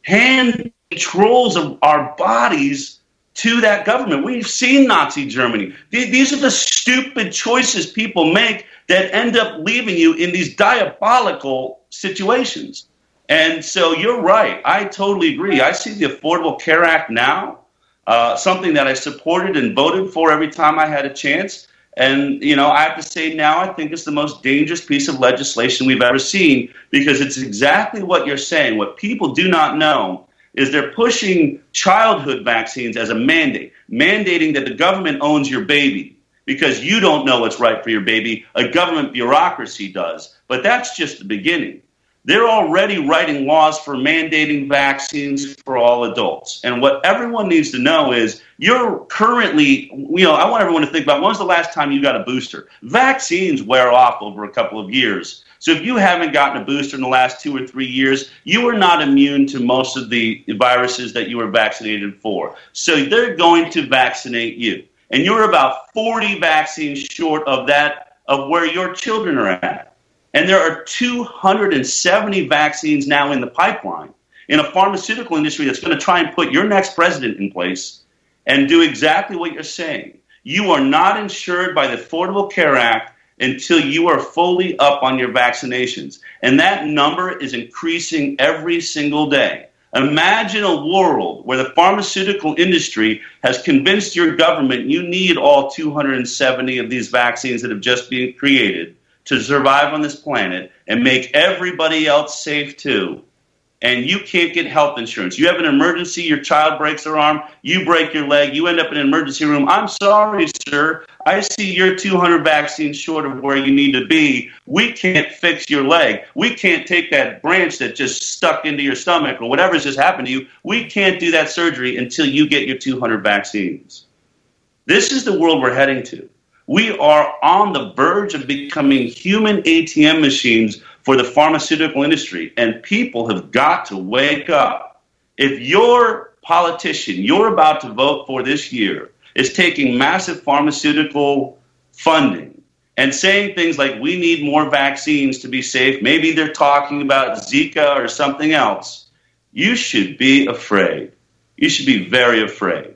hand controls of our bodies to that government. We've seen Nazi Germany. These are the stupid choices people make that end up leaving you in these diabolical situations. And so you're right. I totally agree. I see the Affordable Care Act now, uh, something that I supported and voted for every time I had a chance. And, you know, I have to say now I think it's the most dangerous piece of legislation we've ever seen, because it's exactly what you're saying. What people do not know is they're pushing childhood vaccines as a mandate, mandating that the government owns your baby because you don't know what's right for your baby. A government bureaucracy does. But that's just the beginning. They're already writing laws for mandating vaccines for all adults. And what everyone needs to know is you're currently, you know, I want everyone to think about when was the last time you got a booster? Vaccines wear off over a couple of years. So if you haven't gotten a booster in the last two or three years, you are not immune to most of the viruses that you were vaccinated for. So they're going to vaccinate you. And you're about forty vaccines short of that, of where your children are at. And there are two hundred seventy vaccines now in the pipeline in a pharmaceutical industry that's going to try and put your next president in place and do exactly what you're saying. You are not insured by the Affordable Care Act until you are fully up on your vaccinations. And that number is increasing every single day. Imagine a world where the pharmaceutical industry has convinced your government you need all two hundred seventy of these vaccines that have just been created to survive on this planet and make everybody else safe too. And you can't get health insurance. You have an emergency, your child breaks their arm, you break your leg, you end up in an emergency room. I'm sorry, sir. I see you're two hundred vaccines short of where you need to be. We can't fix your leg. We can't take that branch that just stuck into your stomach or whatever's just happened to you. We can't do that surgery until you get your two hundred vaccines. This is the world we're heading to. We are on the verge of becoming human A T M machines for the pharmaceutical industry, and people have got to wake up. If your politician you're about to vote for this year is taking massive pharmaceutical funding and saying things like we need more vaccines to be safe, maybe they're talking about Zika or something else, you should be afraid. You should be very afraid,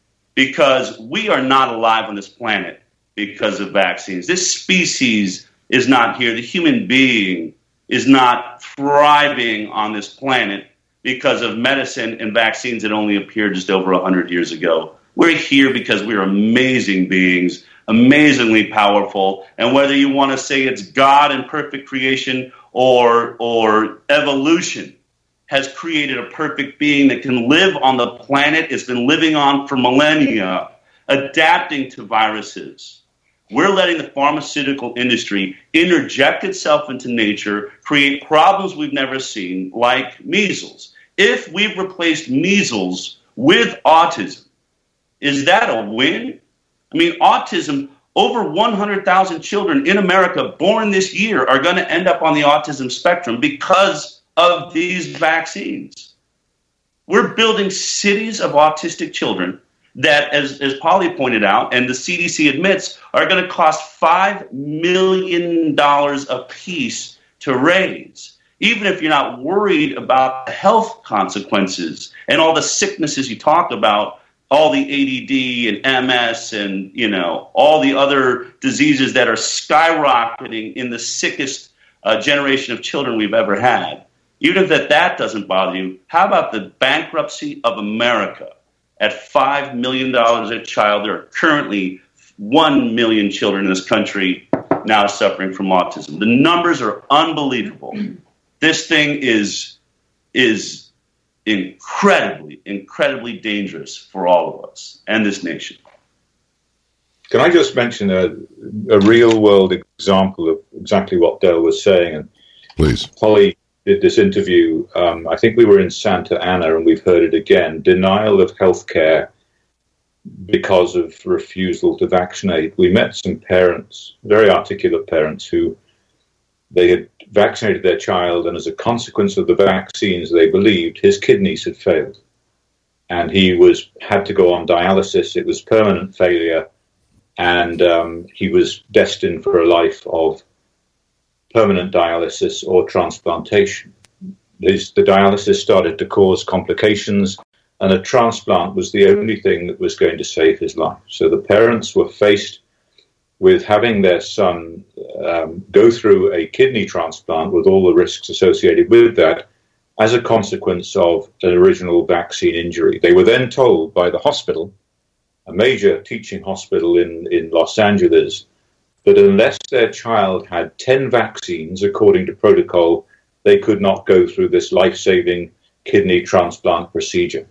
because we are not alive on this planet because of vaccines. This species is not here. The human being is not thriving on this planet because of medicine and vaccines that only appeared just over one hundred years ago. We're here because we're amazing beings, amazingly powerful. And whether you want to say it's God and perfect creation or or evolution has created a perfect being that can live on the planet it's been living on for millennia, adapting to viruses. We're letting the pharmaceutical industry interject itself into nature, create problems we've never seen, like measles. If we've replaced measles with autism, is that a win? I mean, autism, over one hundred thousand children in America born this year are going to end up on the autism spectrum because of these vaccines. We're building cities of autistic children that, as, as Polly pointed out, and the C D C admits, are going to cost five million dollars apiece to raise. Even if you're not worried about the health consequences and all the sicknesses you talk about, all the A D D and M S and, you know, all the other diseases that are skyrocketing in the sickest uh, generation of children we've ever had. Even if that, that doesn't bother you, how about the bankruptcy of America? At five million dollars a child, there are currently one million children in this country now suffering from autism. The numbers are unbelievable. This thing is is incredibly, incredibly dangerous for all of us and this nation. Can I just mention a, a real-world example of exactly what Dale was saying? Please. Polly did this interview. Um, I think we were in Santa Ana, and we've heard it again. Denial of health care because of refusal to vaccinate. We met some parents, very articulate parents, who they had vaccinated their child, and as a consequence of the vaccines, they believed his kidneys had failed. And he was had to go on dialysis. It was permanent failure, and um, he was destined for a life of permanent dialysis or transplantation. His, the dialysis started to cause complications, and a transplant was the only thing that was going to save his life. So the parents were faced with having their son um, go through a kidney transplant with all the risks associated with that as a consequence of an original vaccine injury. They were then told by the hospital, a major teaching hospital in, in Los Angeles, that unless their child had ten vaccines according to protocol, they could not go through this life-saving kidney transplant procedure.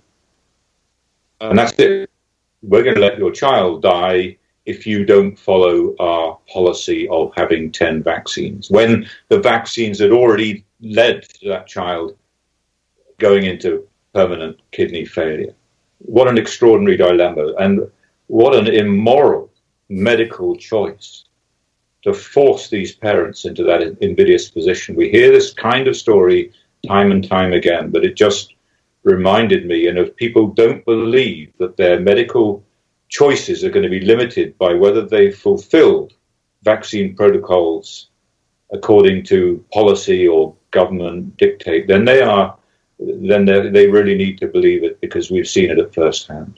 And that's it. We're going to let your child die if you don't follow our policy of having ten vaccines, when the vaccines had already led to that child going into permanent kidney failure. What an extraordinary dilemma, and what an immoral medical choice to force these parents into that invidious position. We hear this kind of story time and time again, but it just reminded me, and if people don't believe that their medical choices are going to be limited by whether they fulfilled vaccine protocols according to policy or government dictate, then they are, then they really need to believe it, because we've seen it at first hand.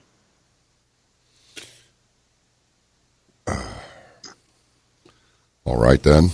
All right, then.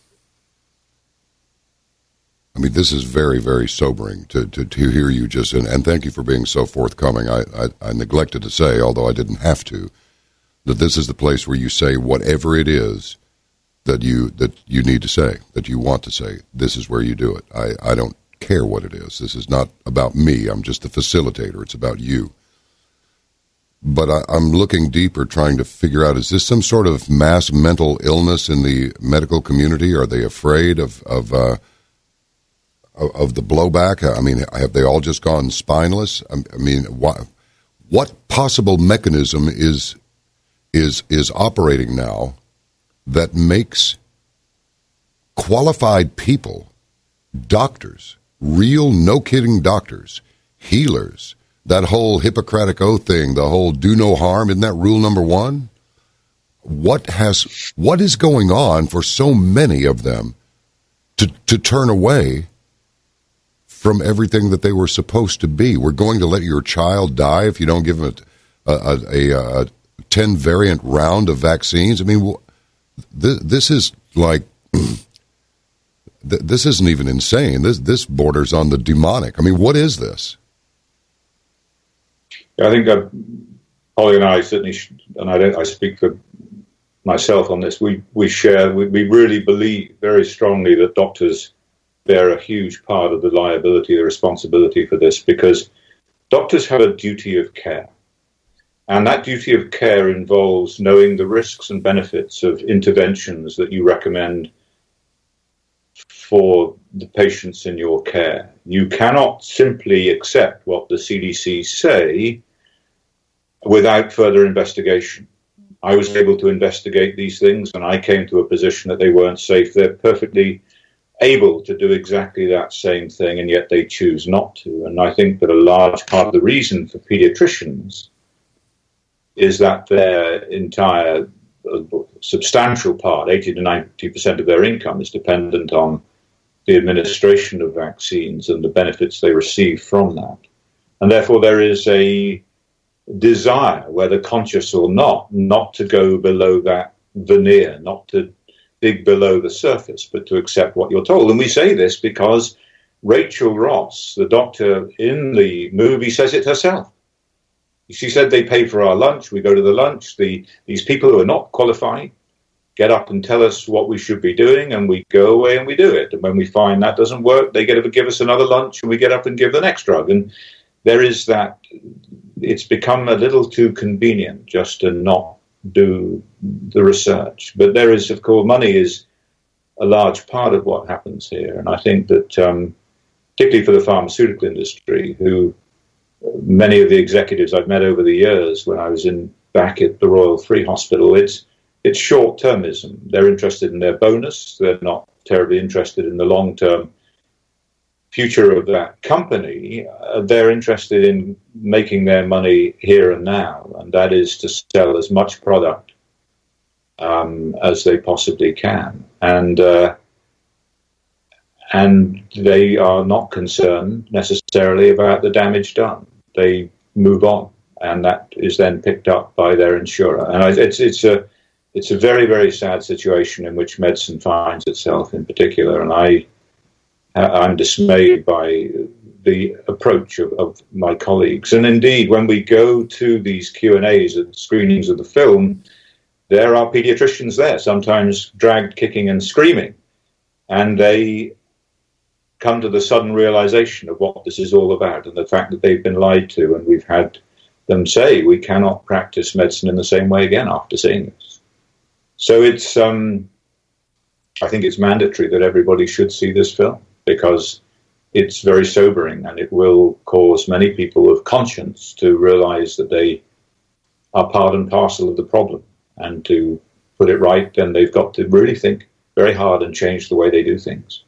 I mean, this is very, very sobering to, to, to hear you just, and, and thank you for being so forthcoming. I, I, I neglected to say, although I didn't have to, that this is the place where you say whatever it is that you that you need to say, that you want to say. This is where you do it. I, I don't care what it is. This is not about me. I'm just the facilitator. It's about you. But I, I'm looking deeper, trying to figure out, is this some sort of mass mental illness in the medical community? Are they afraid of of uh, of the blowback? I mean, have they all just gone spineless? I mean, what, what possible mechanism is is is operating now that makes qualified people, doctors, real, no-kidding doctors, healers, that whole Hippocratic Oath thing, the whole do no harm, isn't that rule number one? What has what is going on for so many of them to to turn away from everything that they were supposed to be? We're going to let your child die if you don't give them a, a, a, a ten variant round of vaccines. I mean, this, this is like, this isn't even insane. This this borders on the demonic. I mean, what is this? I think uh, Polly and I certainly, sh- and I don't, I speak for myself on this, we, we share, we, we really believe very strongly that doctors bear a huge part of the liability, the responsibility for this, because doctors have a duty of care. And that duty of care involves knowing the risks and benefits of interventions that you recommend for the patients in your care. You cannot simply accept what the C D C say without further investigation. I was able to investigate these things, and I came to a position that they weren't safe. They're perfectly able to do exactly that same thing, and yet they choose not to. And I think that a large part of the reason for pediatricians is that their entire uh, substantial part, eighty to ninety percent of their income, is dependent on the administration of vaccines and the benefits they receive from that. And therefore there is a desire, whether conscious or not, not to go below that veneer, not to dig below the surface, but to accept what you're told. And we say this because Rachel Ross, the doctor in the movie, says it herself. She said, they pay for our lunch, we go to the lunch, the these people who are not qualified get up and tell us what we should be doing, and we go away and we do it. And when we find that doesn't work, they get to give us another lunch, and we get up and give the next drug. And there is that, it's become a little too convenient just to not do the research. But there is, of course, money is a large part of what happens here. And I think that, um, particularly for the pharmaceutical industry, who many of the executives I've met over the years when I was in back at the Royal Free Hospital, it's it's short-termism. They're interested in their bonus. They're not terribly interested in the long-term future of that company. Uh, they're interested in making their money here and now, and that is to sell as much product um, as they possibly can. And uh, and they are not concerned necessarily about the damage done. They move on, and that is then picked up by their insurer. And it's it's a it's a very, very sad situation in which medicine finds itself in particular. And I I'm dismayed by the approach of, of my colleagues. And indeed, when we go to these Q and A's and screenings of the film, there are pediatricians there, sometimes dragged kicking and screaming, and they come to the sudden realization of what this is all about and the fact that they've been lied to, and we've had them say we cannot practice medicine in the same way again after seeing this. So it's, um, I think it's mandatory that everybody should see this film, because it's very sobering, and it will cause many people of conscience to realize that they are part and parcel of the problem. And to put it right, then they've got to really think very hard and change the way they do things.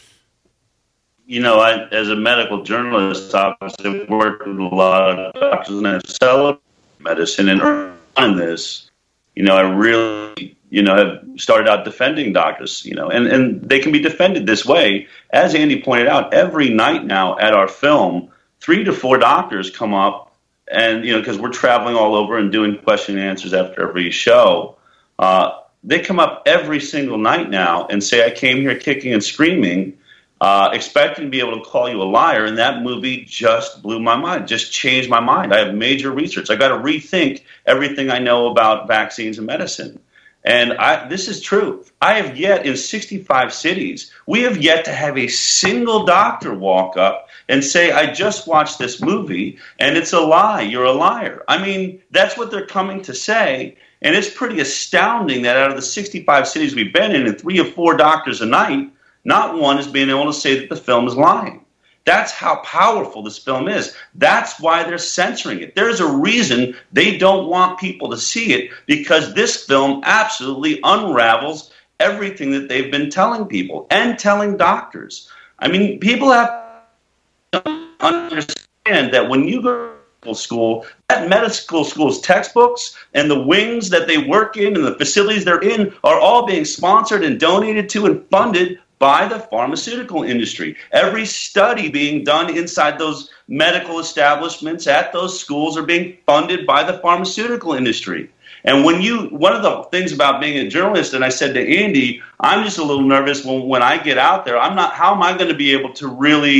You know, I, as a medical journalist, obviously worked with a lot of doctors and I celebrate medicine, and on this, you know, I really, you know, have started out defending doctors, you know, and, and they can be defended this way. As Andy pointed out, every night now at our film, three to four doctors come up, and, you know, because we're traveling all over and doing question and answers after every show, uh, they come up every single night now and say, I came here kicking and screaming, Uh, expecting to be able to call you a liar, and that movie just blew my mind, just changed my mind. I have major research. I got to rethink everything I know about vaccines and medicine. And I, this is true. I have yet, in sixty-five cities, we have yet to have a single doctor walk up and say, I just watched this movie, and it's a lie. You're a liar. I mean, that's what they're coming to say, and it's pretty astounding that out of the sixty-five cities we've been in, and three or four doctors a night, not one is being able to say that the film is lying. That's how powerful this film is. That's why they're censoring it. There's a reason they don't want people to see it, because this film absolutely unravels everything that they've been telling people and telling doctors. I mean, people have to understand that when you go to medical school, that medical school's textbooks and the wings that they work in and the facilities they're in are all being sponsored and donated to and funded by the pharmaceutical industry. Every study being done inside those medical establishments at those schools are being funded by the pharmaceutical industry. And when you, one of the things about being a journalist, and I said to Andy, I'm just a little nervous when, when I get out there, I'm not, how am I going to be able to really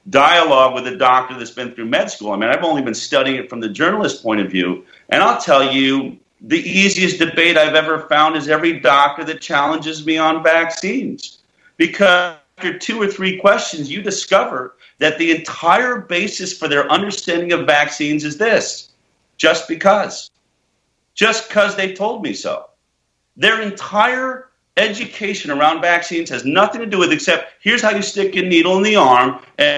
dialogue with a doctor that's been through med school. I mean, I've only been studying it from the journalist point of view. And I'll tell you, the easiest debate I've ever found is every doctor that challenges me on vaccines. Because after two or three questions, you discover that the entire basis for their understanding of vaccines is this: just because. Just because they told me so. Their entire education around vaccines has nothing to do with except here's how you stick a needle in the arm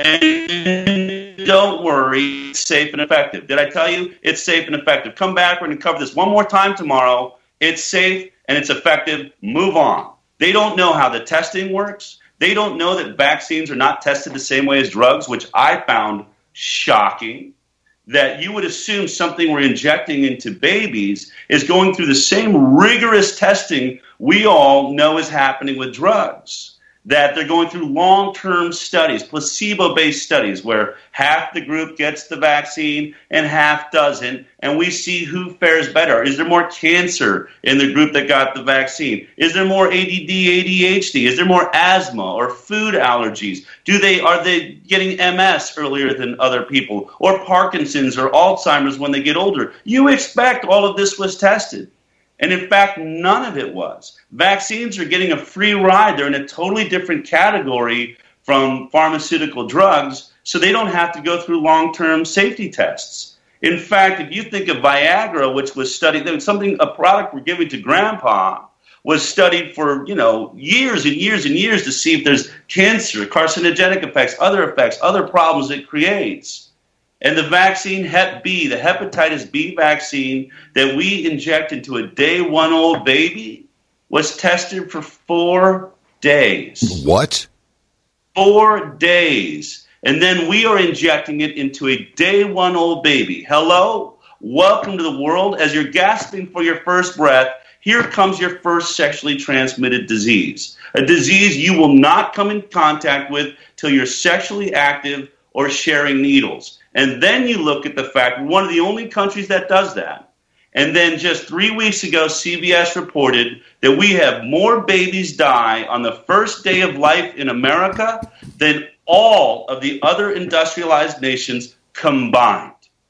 and don't worry, it's safe and effective. Did I tell you it's safe and effective? Come back, we're going to cover this one more time tomorrow. It's safe and it's effective. Move on. They don't know how the testing works. They don't know that vaccines are not tested the same way as drugs, which I found shocking. That you would assume something we're injecting into babies is going through the same rigorous testing we all know is happening with drugs. That they're going through long-term studies, placebo-based studies, where half the group gets the vaccine and half doesn't, and we see who fares better. Is there more cancer in the group that got the vaccine? Is there more A D D, A D H D? Is there more asthma or food allergies? Do they are they getting M S earlier than other people, or Parkinson's or Alzheimer's when they get older? You expect all of this was tested. And in fact, none of it was. Vaccines are getting a free ride. They're in a totally different category from pharmaceutical drugs, so they don't have to go through long-term safety tests. In fact, if you think of Viagra, which was studied, something, a product we're giving to grandpa, was studied for, you know, years and years and years to see if there's cancer, carcinogenic effects, other effects, other problems it creates. And the vaccine, Hep B, the hepatitis B vaccine that we inject into a day one old baby was tested for four days. What? Four days. And then we are injecting it into a day one old baby. Hello? Welcome to the world. As you're gasping for your first breath, here comes your first sexually transmitted disease. A disease you will not come in contact with till you're sexually active or sharing needles. And then you look at the fact, one of the only countries that does that. And then just three weeks ago, C B S reported that we have more babies die on the first day of life in America than all of the other industrialized nations combined.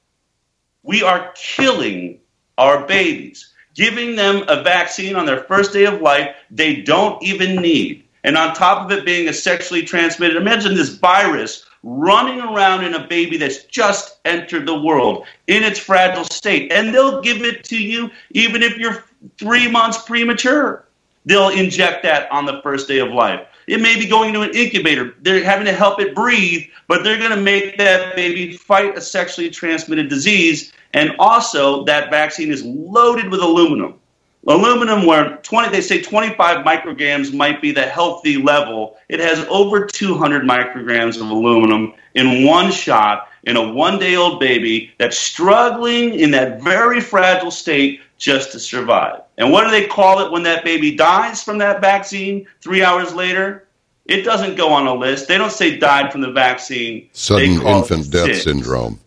We are killing our babies, giving them a vaccine on their first day of life they don't even need. And on top of it being a sexually transmitted, imagine this virus running around in a baby that's just entered the world in its fragile state. And they'll give it to you even if you're three months premature. They'll inject that on the first day of life. It may be going to an incubator. They're having to help it breathe, but they're going to make that baby fight a sexually transmitted disease. And also, that vaccine is loaded with aluminum. Aluminum, where twenty, they say twenty-five micrograms might be the healthy level. It has over two hundred micrograms of aluminum in one shot in a one-day-old baby that's struggling in that very fragile state just to survive. And what do they call it when that baby dies from that vaccine three hours later? It doesn't go on a list. They don't say died from the vaccine. Sudden infant death SIDS. syndrome.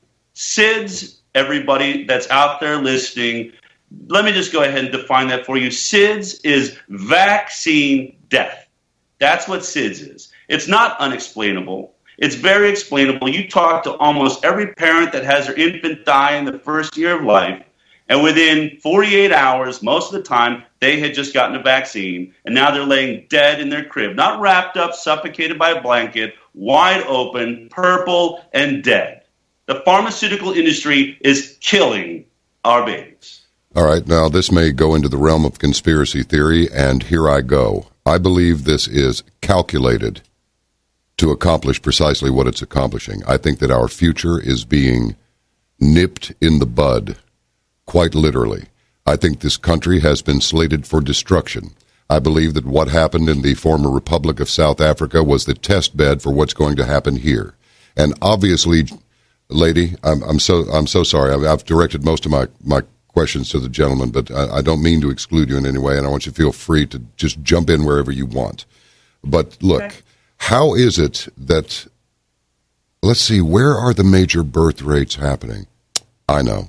SIDS, everybody that's out there listening, let me just go ahead and define that for you. SIDS is vaccine death. That's what SIDS is. It's not unexplainable. It's very explainable. You talk to almost every parent that has their infant die in the first year of life, and within forty-eight hours, most of the time, they had just gotten a vaccine, and now they're laying dead in their crib, not wrapped up, suffocated by a blanket, wide open, purple, and dead. The pharmaceutical industry is killing our babies. All right, now this may go into the realm of conspiracy theory, and here I go. I believe this is calculated to accomplish precisely what it's accomplishing. I think that our future is being nipped in the bud, quite literally. I think this country has been slated for destruction. I believe that what happened in the former Republic of South Africa was the test bed for what's going to happen here. And obviously, lady, I'm, I'm so I'm so sorry. I've, I've directed most of my, my questions to the gentleman, but I, I don't mean to exclude you in any way, and I want you to feel free to just jump in wherever you want. But look, okay. How is it that, let's see, where are the major birth rates happening? I know.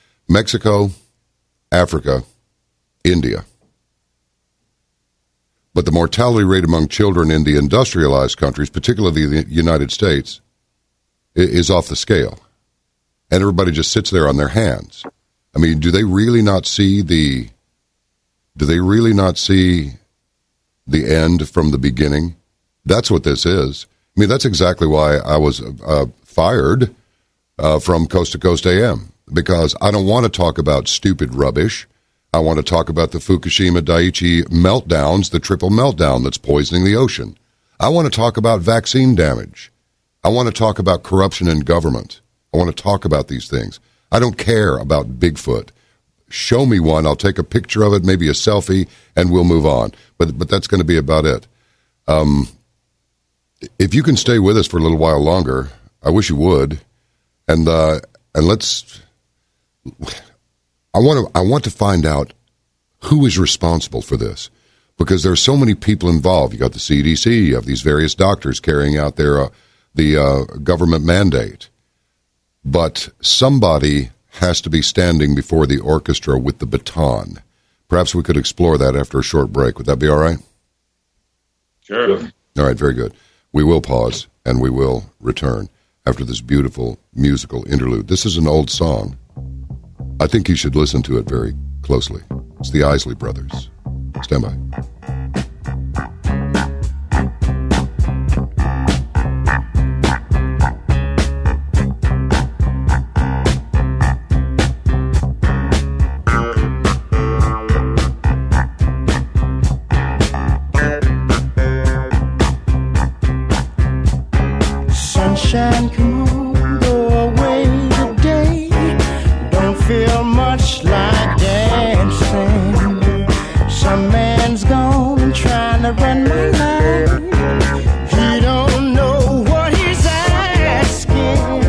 Mexico, Africa, India. But the mortality rate among children in the industrialized countries, particularly the United States, is off the scale. And everybody just sits there on their hands. I mean, do they really not see the, do they really not see the end from the beginning? That's what this is. I mean, that's exactly why I was uh, fired uh, from Coast to Coast A M, because I don't want to talk about stupid rubbish. I want to talk about the Fukushima Daiichi meltdowns, the triple meltdown that's poisoning the ocean. I want to talk about vaccine damage. I want to talk about corruption in government. I want to talk about these things. I don't care about Bigfoot. Show me one. I'll take a picture of it, maybe a selfie, and we'll move on. But but that's going to be about it. Um, if you can stay with us for a little while longer, I wish you would. And uh, and let's. I want to. I want to find out who is responsible for this, because there are so many people involved. You got the C D C. You have these various doctors carrying out their uh, the uh, government mandate. But somebody has to be standing before the orchestra with the baton. Perhaps we could explore that after a short break. Would that be all right? Sure. All right, very good. We will pause, and we will return after this beautiful musical interlude. This is an old song. I think you should listen to it very closely. It's the Isley Brothers. Stand by. Sunshine, come on, go away today. Don't feel much like dancing. Some man's gone trying to run my life. He don't know what he's asking.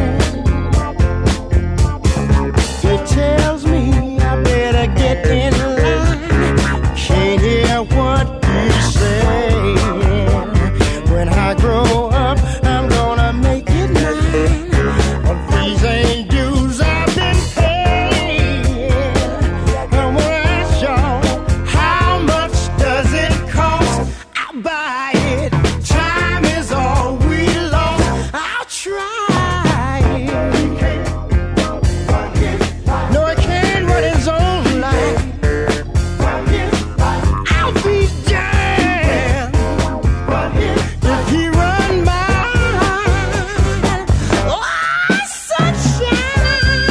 He tells me I better get in line. Can't hear what he's saying. When I grow up, I'm gonna make it mine. But these ain't dues I've been paying. I wanna ask y'all, how much does it cost? I'll buy it. Time is all we lost. I'll try it. No, it can't run his own life. I'll be damned if he run mine. Oh, sunshine.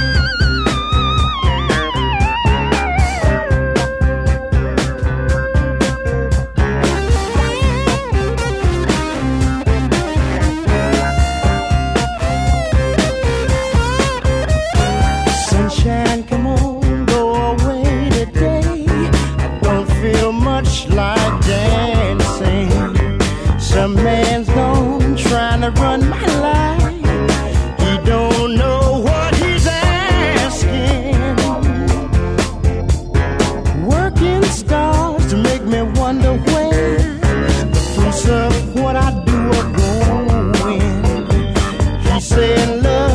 Sunshine, come on, go away today. I don't feel much like dancing. Some man's gone trying to run my life. He don't know what he's asking. Working stars to make me wonder where the fruits of what I do are growing. He said love